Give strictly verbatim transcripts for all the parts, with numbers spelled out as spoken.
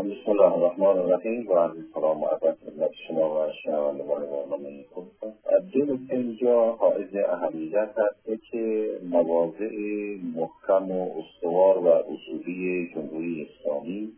بسم الله الرحمن الرحیم. با عرض سلام و ادب خدمت شما و شنوندگان برنامه خودتون. دو نکته اینجا حائز اهمیت هست که مواضع محکم و استوار و اصولی جمهوری اسلامی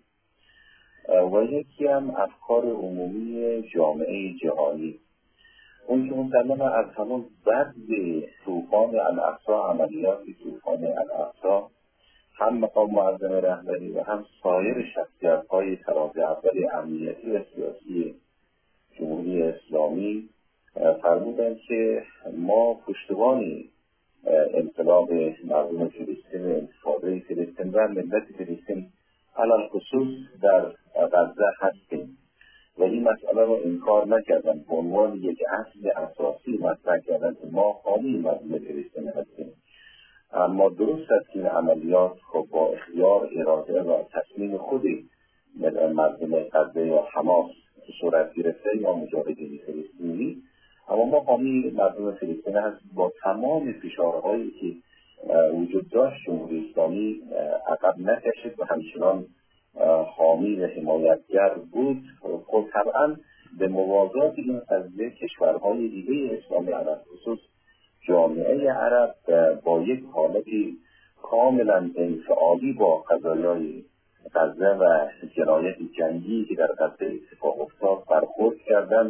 و یکی هم افکار عمومی جامعه جهانی، اون که مسلما از همون بعد طوفان الاقصی، عملیات طوفان الاقصی، هم مقام معظم رهبری و هم سایر شخصیت‌های طراز اول امنیتی و سیاسی جمهوری اسلامی فرمودند که ما پشتوان انقلاب مردم فلسطین و انتفاضه فلسطین و ملت فلسطین علل خصوص در غزه هستیم و این مسئله را انکار نکردن، به عنوان یک اصل اساسی مطرح کردن که ما حامی مردم فلسطین هستیم. اما درست است که این عملیات خب با اختیار، اراده و تصمیم خودی مردم غزه یا حماس صورت گرفته یا مجاهدین فلسطینی، اما ما حامی مردم فلسطین هست. با تمام فشارهایی که وجود داشت جمهوری اسلامی عقب نکشید و همچنان حامی و حمایتگر بود. خب طبعا به موازات این قضیه کشورهای دیگه اسلامی عرب خصوص جامعه عرب با یک حالتی کاملا انفعالی با قضایای غزه و جنایت جنگی که در غزه اتفاق افتاد برخورد کردند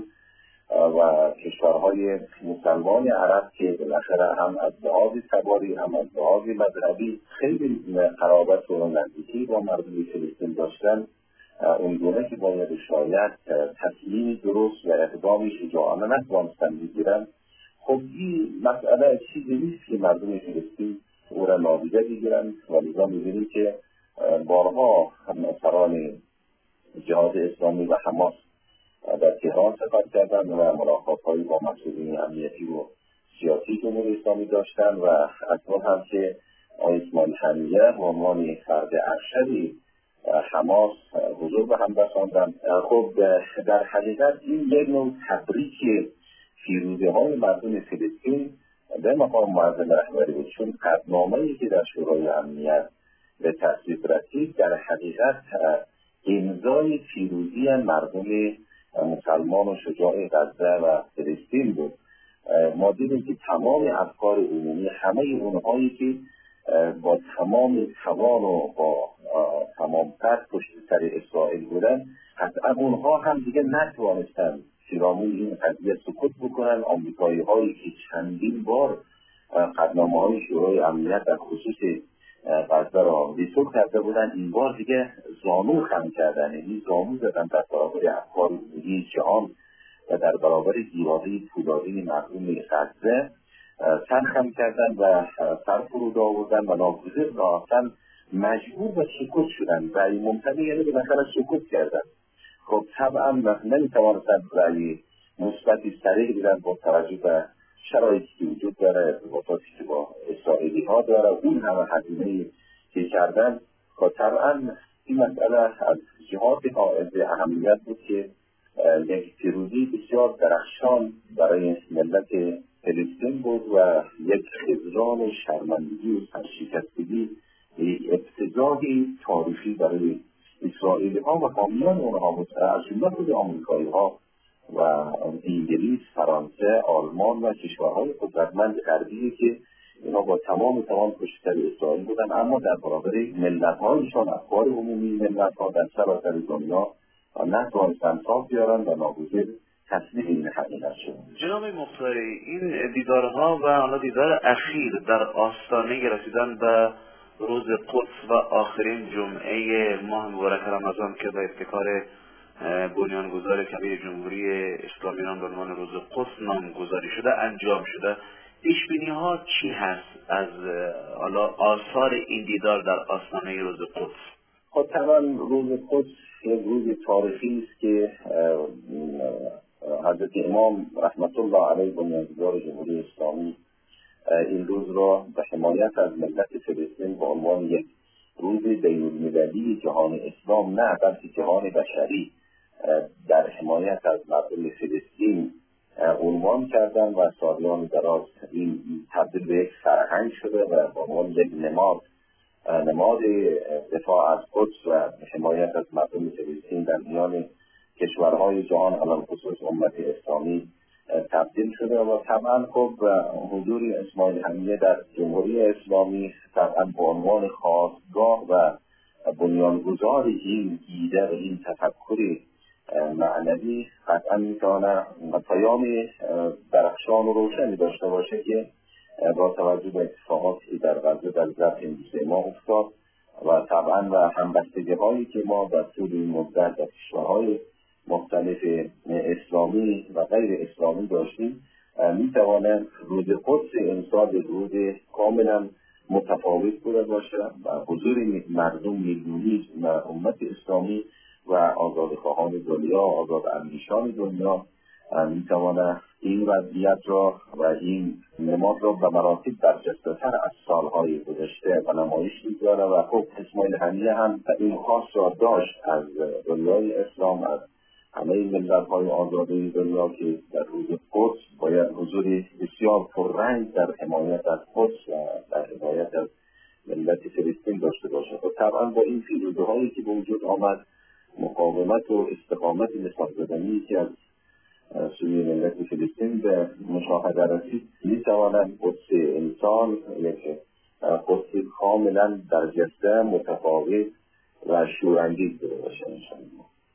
و کشورهای مسلمان عرب که بالاخره هم از لحاظ تباری هم از لحاظ مذهبی خیلی قرابت و نزدیکی با مردم فلسطین داشتن، اون گونه که باید شاید تصمیمی درست و اقدامی شجاعانه نتوانستن بگیرن. خب این مسئله چیزی نیست که مردم فلسطین او را نادیده بگیرن و لذا می‌بینیم که بارها همسران جهاد اسلامی و حماس در تهران سفر کردن و ملاقات‌هایی با مسئولین امنیتی و سیاسی جمهوری اسلامی داشتن و اکنون هم که آقای اسماعیل هنیه به عنوان فرد ارشدی حماس حضور به هم رساندن. خب در حقیقت این یک نوع تبریک پیروزی های مردم فلسطین به مقام معظم رهبری بود، چون قطعنامه‌ای که در شورای امنیت به تصویب رسید در حقیقت امضای پیروزی مردم مسلمان و شجاع غزه و فلسطین بود. ما دیدیم که تمام افکار عمومی همه اونهایی که با تمام توان و با تمام قد پشت سر اسرائیل بودن، قطعا اونها هم دیگه نتوانستن پیرامون این قضیه سکوت بکنن. آمریکایی هایی که چندین بار قطعنامه های شورای امنیت در خصوص غزه را ویتو کرده بودن، این بار دیگه زانو خم کردن، یعنی زانو زدن در برابر افکار عمومی جهان و در برابر دیواره پولادی مردم غزه سر خم کردن و سر فرود آوردن و ناگزیر راستن مجبور به سکوت شدن. رأی ممتنع یعنی بالاخره سکوت کردن. خب طبعا نمیتوانستن رأی مثبتی صریح بدن با توجه به شرایطی که وجود داره، ارتباطاتی که با اسرائیلی ها داره، اون همه هزینه‌ای که کردن. خب طبعا این مسئله از جهات حائز اهمیت بود که یک پیروزی بسیار درخشان برای ملت فلسطین بود و یک خذلان و شرمندگی و سرشکستگی، یک ابتضاحی تاریخی برای اسرائیلی ها و حامیان اونها بود، از جمله خود آمریکایی ها و انگلیس، فرانسه، آلمان و کشورهای قدرتمند غربی که اینا با تمام توان پشت سر اسرائیل بودن، اما در برابر ملت هایشان، افکار عمومی ملت ها در سراسر دنیا نتوانستن صاف بیارن و ناگزیر تسلیم این حقیقت شد. جناب مختاری، این دیدارها و حالا دیدار اخیر در آستانه رسیدن به روز قدس و آخرین جمعه ماه مبارک رمضان که به ابتکار بنیانگذار کبیر جمهوری اسلامی ایران به عنوان روز قدس نامگذاری شده انجام شده، پیش بینی ها چی هست از حالا آثار این دیدار در آستانه روز قدس؟ خب طبعا روز قدس یک روز تاریخی است که حضرت امام رحمت الله علیه بنیانگذار جمهوری اسلامی این روز را به حمایت از ملت فلسطین به عنوان یک روز بین‌المللی جهان اسلام، نه بلکه جهان بشری، در حمایت از مردم فلسطین عنوان کردن و سالیان دراز این تبدیل به یک فرهنگ شده و به عنوان یک نماد نماد دفاع از قدس و حمایت از مردم فلسطین در میان کشورهای جهان علل خصوص امت اسلامی تبدیل شده و طبعا خب حضور اسماعیل هنیه در جمهوری اسلامی طبعا به عنوان خاستگاه و بنیانگذار این ایده و این تفکر معنوی قطعا میتونه پیامی درخشان و روشنی داشته باشه که با توجه به اتفاقاتی که در غزه در ظرف این سه ماه افتاد و طبعا و همبستگی هایی که ما در طول این مدت در کشورهای مختلف اسلامی و غیر اسلامی داشتیم میتواند روز قدس امسال روز کاملا متفاوت بوده باشه و حضور مردم میلیونی و امت اسلامی و آزادخواهان دنیا آزاد اندیشان دنیا میتواند این وضعیت را و این نماد را به مراتب برجسته‌تر از سالهای گذشته و نمایش می‌گذاره و خب اسماعیل هنیه هم این خاص را داشت از دنیای اسلام، از همه ملت‌های آزاده دنیا که در روز قدس باید حضور بسیار پررنگ در حمایت از قدس و در حمایت از ملت فلسطین داشته باشه. و طبعا با این پیروزی‌هایی که به وجود آمد مقاومت و استقامت نسبت بدنی که از سوی ملت فلسطین به مشاهده رسید می‌تواند قدس انسان یک قدس کاملا برجسته متفاوت و شورانگیز بوده باشه انشاءالله.